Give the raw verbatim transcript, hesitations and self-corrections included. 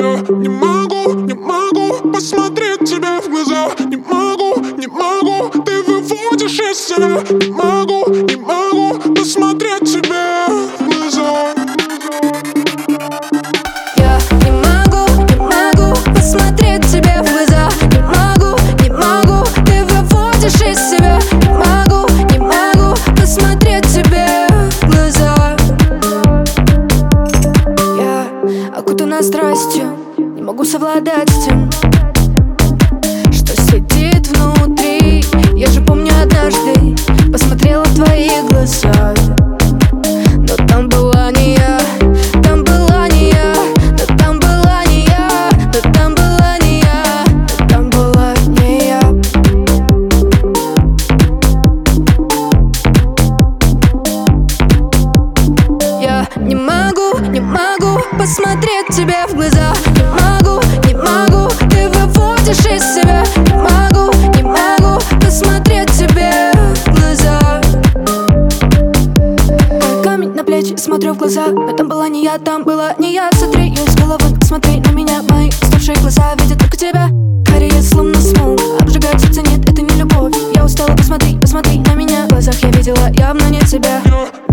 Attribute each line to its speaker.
Speaker 1: Я не могу, не могу посмотреть тебе в глаза. Не могу, не могу, ты выводишь из себя. Не могу, не могу посмотреть тебе в глаза.
Speaker 2: Я не могу, не могу посмотреть тебе в глаза. Не могу, не могу, ты выводишь из себя. Не могу, не могу посмотреть тебе в глаза. Я окутана страстью, не могу совладать с тем, что сидит внутри. Я же помню, однажды посмотрела в твои глаза, но там была не я, там была не я, но там была не я, но там была не я, но там была не я. Я не могу, не могу посмотреть тебе в глаза. Не могу, не могу, ты выводишь из себя. Не могу, не могу посмотреть тебе в глаза. Камень на плечи, смотрю в глаза, но там была не я, там была не я. Сотри ее с головы, смотри на меня. Мои уставшие глаза видят только тебя. Карие словно смог, обжигает сердце, нет, это не любовь. Я устала, посмотри, посмотри на меня. В глазах я видела явно не тебя.